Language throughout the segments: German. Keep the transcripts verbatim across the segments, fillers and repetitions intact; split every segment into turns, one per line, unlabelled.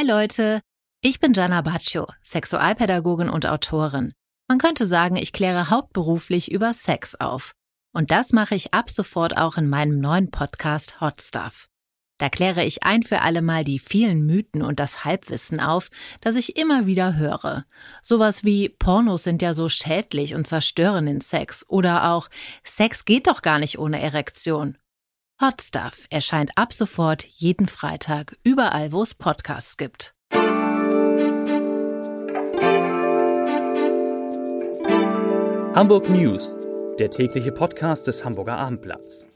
Hi Leute, ich bin Gianna Baccio, Sexualpädagogin und Autorin. Man könnte sagen, ich kläre hauptberuflich über Sex auf. Und das mache ich ab sofort auch in meinem neuen Podcast Hot Stuff. Da kläre ich ein für alle Mal die vielen Mythen und das Halbwissen auf, das ich immer wieder höre. Sowas wie Pornos sind ja so schädlich und zerstören den Sex oder auch Sex geht doch gar nicht ohne Erektion. Hot Stuff erscheint ab sofort jeden Freitag überall, wo es Podcasts gibt.
Hamburg News, der tägliche Podcast des Hamburger Abendblatts.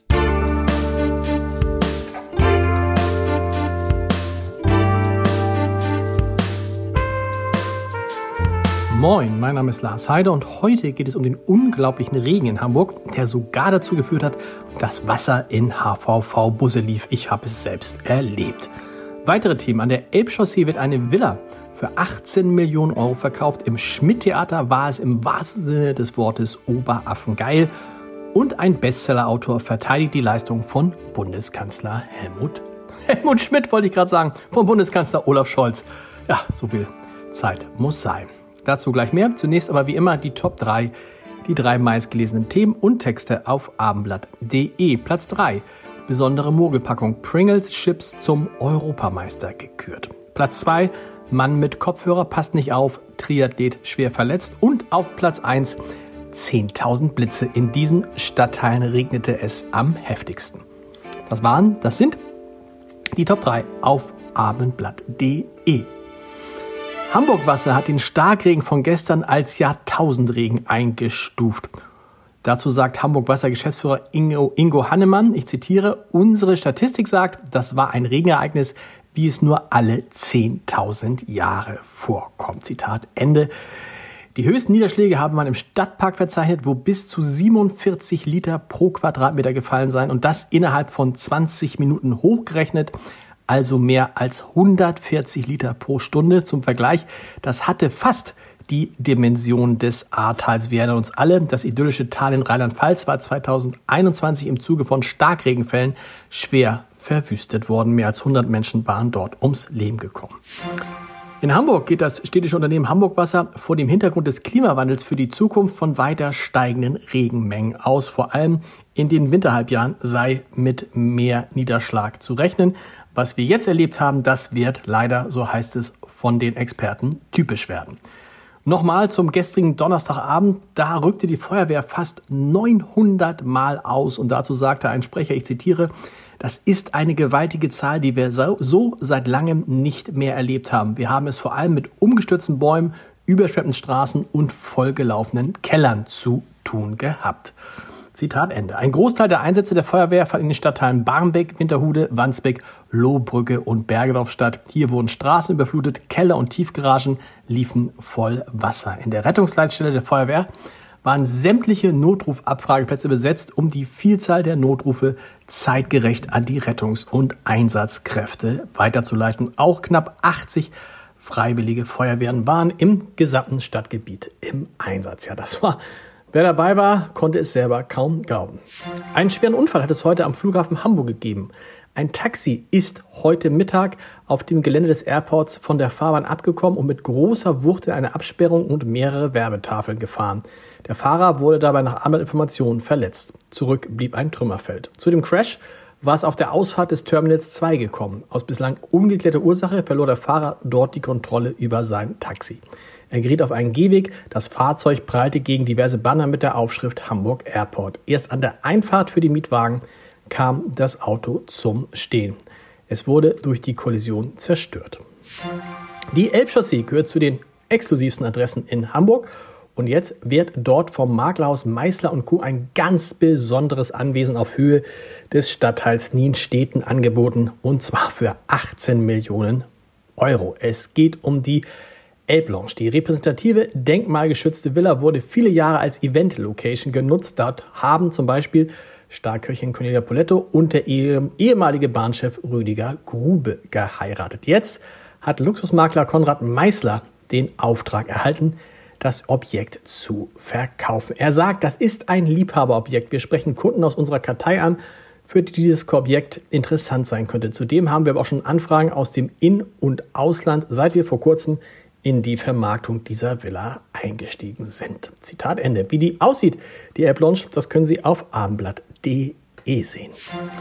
Moin, mein Name ist Lars Heider und heute geht es um den unglaublichen Regen in Hamburg, der sogar dazu geführt hat, dass Wasser in H V V-Busse lief. Ich habe es selbst erlebt. Weitere Themen. An der Elbchaussee wird eine Villa für achtzehn Millionen Euro verkauft. Im Schmidt-Theater war es im wahrsten Sinne des Wortes oberaffengeil. Und ein Bestseller-Autor verteidigt die Leistung von Bundeskanzler Helmut. Helmut Schmidt wollte ich gerade sagen, von Bundeskanzler Olaf Scholz. Ja, so viel Zeit muss sein. Dazu gleich mehr. Zunächst aber wie immer die Top drei, die drei meistgelesenen Themen und Texte auf abendblatt punkt de. Platz drei. Besondere Mogelpackung Pringles Chips zum Europameister gekürt. Platz zwei. Mann mit Kopfhörer passt nicht auf, Triathlet schwer verletzt. Und auf Platz eins. zehntausend Blitze. In diesen Stadtteilen regnete es am heftigsten. Das waren, das sind die Top drei auf abendblatt punkt de. Hamburg Wasser hat den Starkregen von gestern als Jahrtausendregen eingestuft. Dazu sagt Hamburg Wasser Geschäftsführer Ingo, Ingo Hannemann, ich zitiere, unsere Statistik sagt, das war ein Regenereignis, wie es nur alle zehntausend Jahre vorkommt. Zitat Ende. Die höchsten Niederschläge haben man im Stadtpark verzeichnet, wo bis zu siebenundvierzig Liter pro Quadratmeter gefallen seien und das innerhalb von zwanzig Minuten hochgerechnet. Also mehr als hundertvierzig Liter pro Stunde. Zum Vergleich, das hatte fast die Dimension des Ahrtals. Wir erinnern uns alle, das idyllische Tal in Rheinland-Pfalz war zweitausendeinundzwanzig im Zuge von Starkregenfällen schwer verwüstet worden. Mehr als hundert Menschen waren dort ums Leben gekommen. In Hamburg geht das städtische Unternehmen Hamburg Wasser vor dem Hintergrund des Klimawandels für die Zukunft von weiter steigenden Regenmengen aus. Vor allem in den Winterhalbjahren sei mit mehr Niederschlag zu rechnen. Was wir jetzt erlebt haben, das wird leider, so heißt es von den Experten, typisch werden. Nochmal zum gestrigen Donnerstagabend, da rückte die Feuerwehr fast neunhundert Mal aus und dazu sagte ein Sprecher, ich zitiere, das ist eine gewaltige Zahl, die wir so, so seit langem nicht mehr erlebt haben. Wir haben es vor allem mit umgestürzten Bäumen, überschwemmten Straßen und vollgelaufenen Kellern zu tun gehabt. Zitat Ende. Ein Großteil der Einsätze der Feuerwehr fand in den Stadtteilen Barmbek, Winterhude, Wandsbek, Lohbrücke und Bergedorf statt. Hier wurden Straßen überflutet, Keller und Tiefgaragen liefen voll Wasser. In der Rettungsleitstelle der Feuerwehr waren sämtliche Notrufabfrageplätze besetzt, um die Vielzahl der Notrufe zeitgerecht an die Rettungs- und Einsatzkräfte weiterzuleiten. Auch knapp achtzig freiwillige Feuerwehren waren im gesamten Stadtgebiet im Einsatz. Ja, das war... Wer dabei war, konnte es selber kaum glauben. Einen schweren Unfall hat es heute am Flughafen Hamburg gegeben. Ein Taxi ist heute Mittag auf dem Gelände des Airports von der Fahrbahn abgekommen und mit großer Wucht in eine Absperrung und mehrere Werbetafeln gefahren. Der Fahrer wurde dabei nach Informationen verletzt. Zurück blieb ein Trümmerfeld. Zu dem Crash war es auf der Ausfahrt des Terminals zwei gekommen. Aus bislang ungeklärter Ursache verlor der Fahrer dort die Kontrolle über sein Taxi. Er geriet auf einen Gehweg, das Fahrzeug prallte gegen diverse Banner mit der Aufschrift Hamburg Airport. Erst an der Einfahrt für die Mietwagen kam das Auto zum Stehen. Es wurde durch die Kollision zerstört. Die Elbchaussee gehört zu den exklusivsten Adressen in Hamburg und jetzt wird dort vom Maklerhaus Meißler und Co. ein ganz besonderes Anwesen auf Höhe des Stadtteils Nienstetten angeboten und zwar für achtzehn Millionen Euro. Es geht um die Elblounge. Die repräsentative, denkmalgeschützte Villa wurde viele Jahre als Event-Location genutzt. Dort haben zum Beispiel Starköchin Cornelia Poletto und der ehemalige Bahnchef Rüdiger Grube geheiratet. Jetzt hat Luxusmakler Konrad Meißler den Auftrag erhalten, das Objekt zu verkaufen. Er sagt, das ist ein Liebhaberobjekt. Wir sprechen Kunden aus unserer Kartei an, für die dieses Objekt interessant sein könnte. Zudem haben wir aber auch schon Anfragen aus dem In- und Ausland, seit wir vor kurzem in die Vermarktung dieser Villa eingestiegen sind. Zitat Ende. Wie die aussieht, die App Launch, das können Sie auf abendblatt punkt de sehen.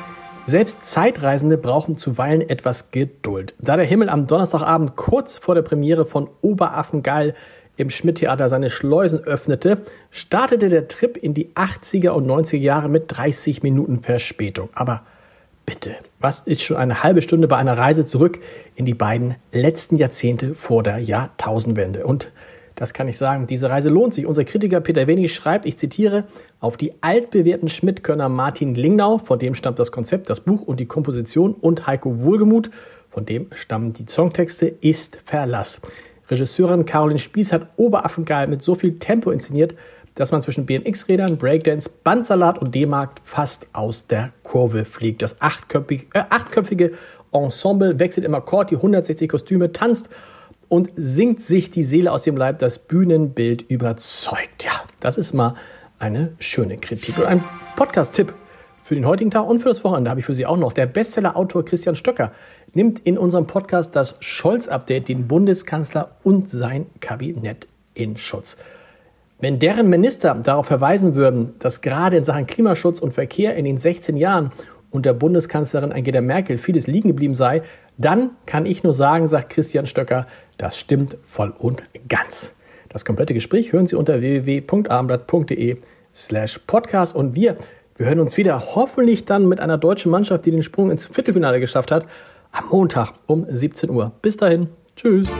Selbst Zeitreisende brauchen zuweilen etwas Geduld. Da der Himmel am Donnerstagabend kurz vor der Premiere von Oberaffengeil im Schmidt-Theater seine Schleusen öffnete, startete der Trip in die achtziger und neunziger Jahre mit dreißig Minuten Verspätung. Aber bitte, was ist schon eine halbe Stunde bei einer Reise zurück in die beiden letzten Jahrzehnte vor der Jahrtausendwende? Und das kann ich sagen, diese Reise lohnt sich. Unser Kritiker Peter Wenig schreibt, ich zitiere, auf die altbewährten Schmidt-Könner Martin Lingnau, von dem stammt das Konzept, das Buch und die Komposition, und Heiko Wohlgemuth, von dem stammen die Songtexte, ist Verlass. Regisseurin Caroline Spieß hat Oberaffengeil mit so viel Tempo inszeniert, dass man zwischen B M X-Rädern, Breakdance, Bandsalat und D-Mark fast aus der Kurve fliegt. Das achtköpfige, äh, achtköpfige Ensemble wechselt im Akkord die hundertsechzig Kostüme, tanzt und singt sich die Seele aus dem Leib. Das Bühnenbild überzeugt. Ja, das ist mal eine schöne Kritik. Und ein Podcast-Tipp für den heutigen Tag und für das Wochenende habe ich für Sie auch noch. Der Bestseller-Autor Christian Stöcker nimmt in unserem Podcast das Scholz-Update, den Bundeskanzler und sein Kabinett in Schutz. Wenn deren Minister darauf verweisen würden, dass gerade in Sachen Klimaschutz und Verkehr in den sechzehn Jahren unter Bundeskanzlerin Angela Merkel vieles liegen geblieben sei, dann kann ich nur sagen, sagt Christian Stöcker, das stimmt voll und ganz. Das komplette Gespräch hören Sie unter w w w punkt abendblatt punkt de slash podcast und wir, wir hören uns wieder, hoffentlich dann mit einer deutschen Mannschaft, die den Sprung ins Viertelfinale geschafft hat, am Montag um siebzehn Uhr. Bis dahin, tschüss.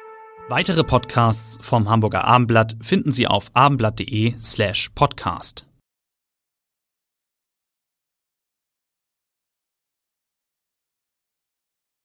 Weitere Podcasts vom Hamburger Abendblatt finden Sie auf abendblatt punkt de slash podcast.